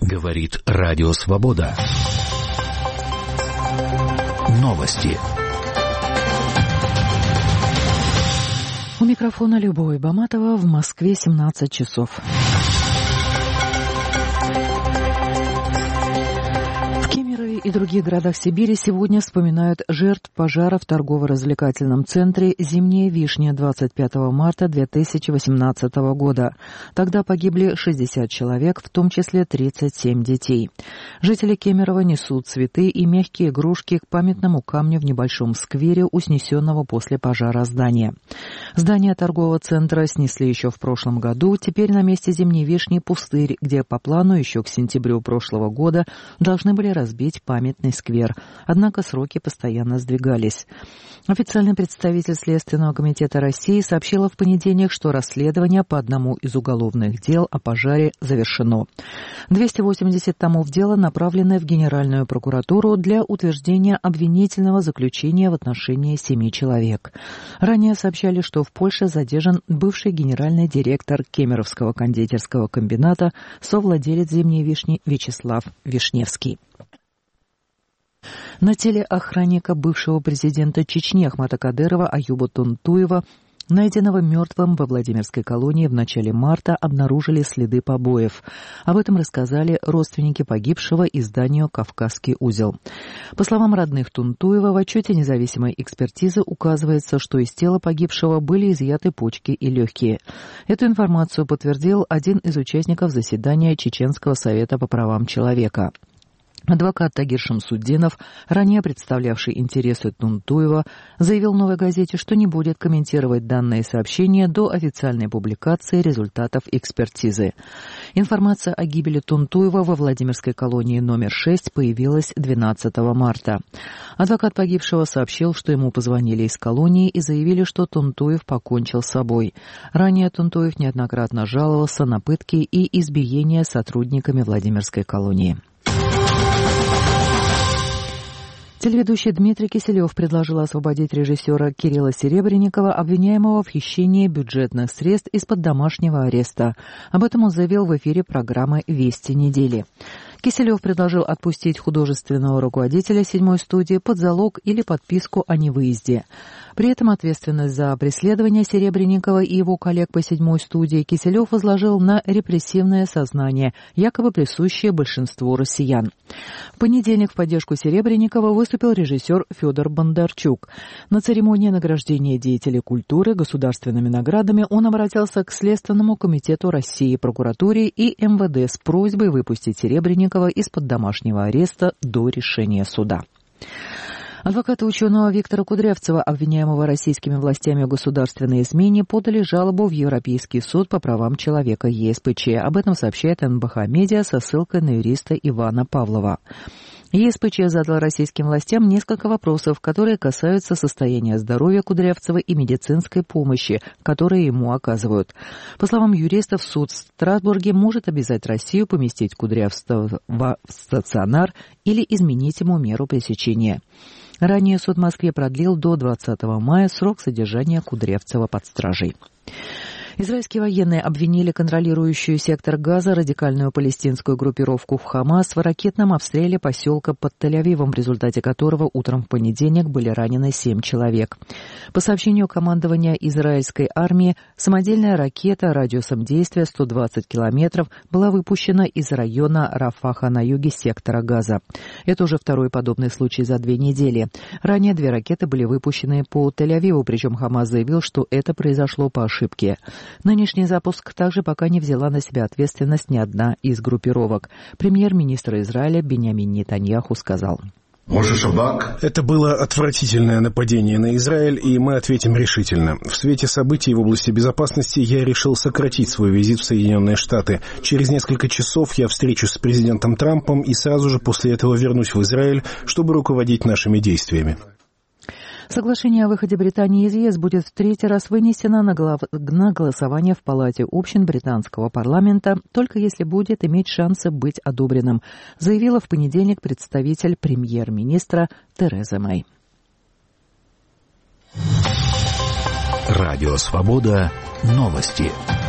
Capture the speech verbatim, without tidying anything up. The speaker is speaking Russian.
Говорит Радио Свобода. Новости. У микрофона Любовь Баматова. В Москве семнадцать часов. И других городах Сибири сегодня вспоминают жертв пожара в торгово-развлекательном центре «Зимняя вишня» двадцать пятого марта две тысячи восемнадцатого года. Тогда погибли шестьдесят человек, в том числе тридцать семь детей. Жители Кемерово несут цветы и мягкие игрушки к памятному камню в небольшом сквере у снесенного после пожара здания. Здание торгового центра снесли еще в прошлом году. Теперь на месте «Зимней вишни» пустырь, где по плану еще к сентябрю прошлого года должны были разбить памятный сквер. Однако сроки постоянно сдвигались. Официальный представитель Следственного комитета России сообщила в понедельник, что расследование по одному из уголовных дел о пожаре завершено. двести восемьдесят томов дела направлены в Генеральную прокуратуру для утверждения обвинительного заключения в отношении семи человек. Ранее сообщали, что в Польше задержан бывший генеральный директор Кемеровского кондитерского комбината, совладелец «Зимней вишни» Вячеслав Вишневский. На теле охранника бывшего президента Чечни Ахмата Кадырова Аюба Тунтуева, найденного мертвым во Владимирской колонии в начале марта, обнаружили следы побоев. Об этом рассказали родственники погибшего изданию «Кавказский узел». По словам родных Тунтуева, в отчете независимой экспертизы указывается, что из тела погибшего были изъяты почки и легкие. Эту информацию подтвердил один из участников заседания Чеченского совета по правам человека. Адвокат Тагир Шамсуддинов, ранее представлявший интересы Тунтуева, заявил «Новой газете», что не будет комментировать данное сообщение до официальной публикации результатов экспертизы. Информация о гибели Тунтуева во Владимирской колонии номер шесть появилась двенадцатого марта. Адвокат погибшего сообщил, что ему позвонили из колонии и заявили, что Тунтуев покончил с собой. Ранее Тунтуев неоднократно жаловался на пытки и избиения сотрудниками Владимирской колонии. Телеведущий Дмитрий Киселев предложил освободить режиссера Кирилла Серебренникова, обвиняемого в хищении бюджетных средств из-под домашнего ареста. Об этом он заявил в эфире программы «Вести недели». Киселев предложил отпустить художественного руководителя седьмой студии под залог или подписку о невыезде. При этом ответственность за преследование Серебренникова и его коллег по седьмой студии Киселев возложил на репрессивное сознание, якобы присущее большинству россиян. В понедельник в поддержку Серебренникова выступил режиссер Федор Бондарчук. На церемонии награждения деятелей культуры государственными наградами он обратился к Следственному комитету России, прокуратуре и эм вэ дэ с просьбой выпустить Серебренникова из-под домашнего ареста до решения суда. Адвокаты ученого Виктора Кудрявцева, обвиняемого российскими властями в государственной измене, подали жалобу в Европейский суд по правам человека е эс пэ че. Об этом сообщает эн бэ ха Медиа со ссылкой на юриста Ивана Павлова. е эс пэ че задал российским властям несколько вопросов, которые касаются состояния здоровья Кудрявцева и медицинской помощи, которые ему оказывают. По словам юристов, суд в Страсбурге может обязать Россию поместить Кудрявцева в стационар или изменить ему меру пресечения. Ранее суд в Москве продлил до двадцатого мая срок содержания Кудрявцева под стражей. Израильские военные обвинили контролирующую сектор Газа радикальную палестинскую группировку в Хамас в ракетном обстреле поселка под Тель-Авивом, в результате которого утром в понедельник были ранены семь человек. По сообщению командования израильской армии, самодельная ракета радиусом действия сто двадцать километров была выпущена из района Рафаха на юге сектора Газа. Это уже второй подобный случай за две недели. Ранее две ракеты были выпущены по Тель-Авиву, причем Хамас заявил, что это произошло по ошибке. Нынешний запуск также пока не взяла на себя ответственность ни одна из группировок. Премьер-министр Израиля Биньямин Нетаньяху сказал: Это было отвратительное нападение на Израиль, и мы ответим решительно. В свете событий в области безопасности я решил сократить свой визит в Соединенные Штаты. Через несколько часов я встречусь с президентом Трампом и сразу же после этого вернусь в Израиль, чтобы руководить нашими действиями. Соглашение о выходе Британии из е эс будет в третий раз вынесено на, голов... на голосование в Палате общин британского парламента, только если будет иметь шансы быть одобренным, заявила в понедельник представитель премьер-министра Тереза Мэй. Радио Свобода. Новости.